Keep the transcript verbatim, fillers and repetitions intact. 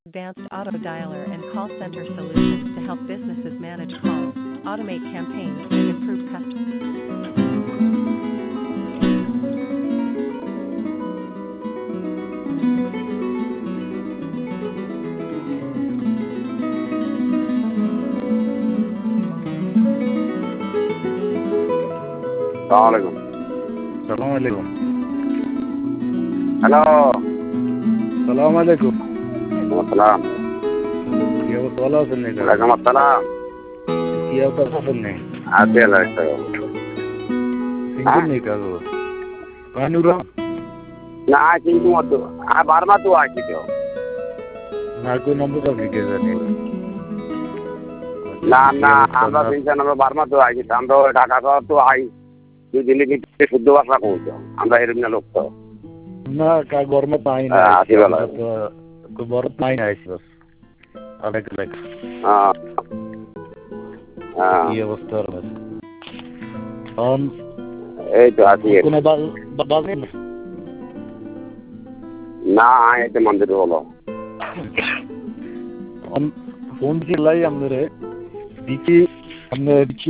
Advanced auto dialer and call center solutions to help businesses manage calls, automate campaigns, and improve customer. Assalamualaikum. সালাম আলাইকুম। Halo. সালাম আলাইকুম। Waalaikumsalam. কি অবস্থা, ভালো আছেন নাকি? Waalaikumsalam. কি অবস্থা আছেন নাকি? Ada lah itu. সিঙ্গেল নেই কাগজ কানুরা Nah, sini mau tuh. Ah, Barma tuh aja tuh. না কোন নম্বর আপনি কে জানি না না আমরা তিনজন আমরা বার্মা তো আছি আমরা ঢাকা শহর তো আই দুই দিনে কিন্তু শুদ্ধ ভাষা কইতো আমরা এরকম না লোক তো না কা গরমে পাই না আছি ভালো তো বড় পাই না আইছি বাস আরেক লাগ হ্যাঁ হ্যাঁ কি অবস্থা আর অন এই তো আছি কোন বাজে না এটা মন্দির হলো অন ফোন দিলাই আমাদের দিকে আমরা